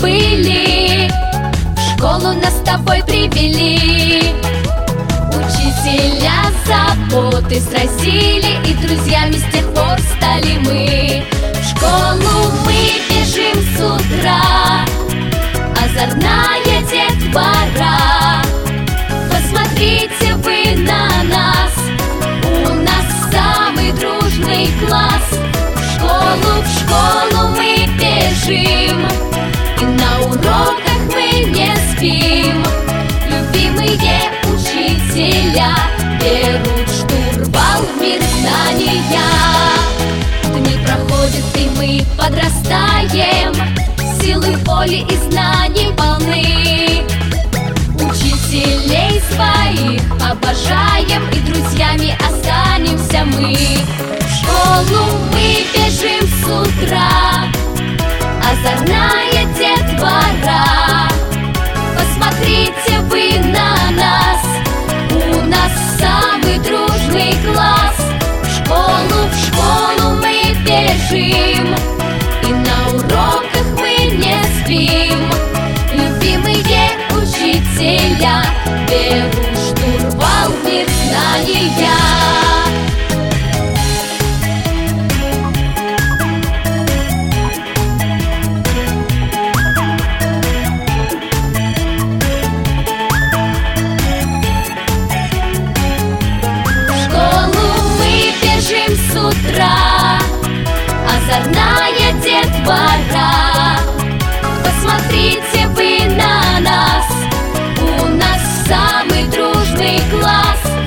были, в школу нас с тобой привели. Учителя заботы сразили, и друзьями с тех пор стали мы. В школу мы бежим с утра, озорная детвора. Посмотрите вы на нас, у нас самый дружный класс. В школу мы бежим, и на уроках мы не спим. Любимые учителя берут штурвал в мир знания. Дни проходят, и мы подрастаем, силы воли и знаний полны. Учителей своих обожаем, и друзьями останемся мы. В школу мы бежим с утра, озорная детвора. Посмотрите вы на нас, у нас самый дружный класс. В школу мы бежим, и на уроках мы не спим. Любимые учителя берут штурвал в мир знания. С утра, озорная детвора. Посмотрите вы на нас, у нас самый дружный класс.